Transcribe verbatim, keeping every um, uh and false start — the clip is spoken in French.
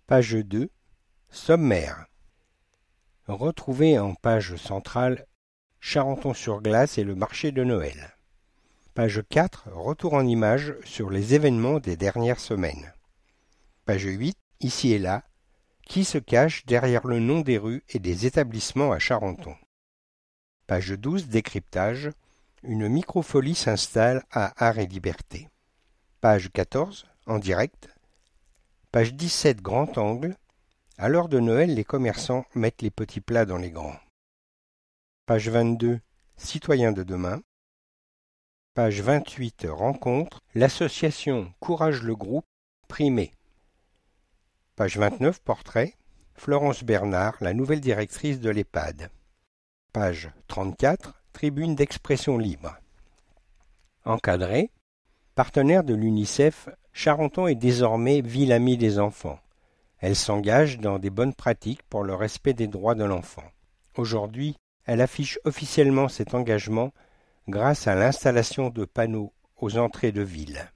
Page deux. Sommaire. Retrouvez en page centrale Charenton-sur-Glace et le marché de Noël. Page quatre. Retour en images sur les événements des dernières semaines. Page huit. Ici et là. Qui se cache derrière le nom des rues et des établissements à Charenton. Page douze. Décryptage. Une microfolie s'installe à Art et Liberté. Page quatorze. En direct. Page dix-sept. Grand angle. À l'heure de Noël, les commerçants mettent les petits plats dans les grands. Page vingt-deux. Citoyens de demain. Page vingt-huit. Rencontre. L'association Courage le groupe, primé. Page vingt-neuf. Portrait. Florence Bernard, la nouvelle directrice de l'EHPAD. Page trente-quatre. Tribune d'expression libre. Encadré. Partenaire de l'UNICEF, Charenton est désormais ville amie des enfants. Elle s'engage dans des bonnes pratiques pour le respect des droits de l'enfant. Aujourd'hui, elle affiche officiellement cet engagement grâce à l'installation de panneaux aux entrées de ville.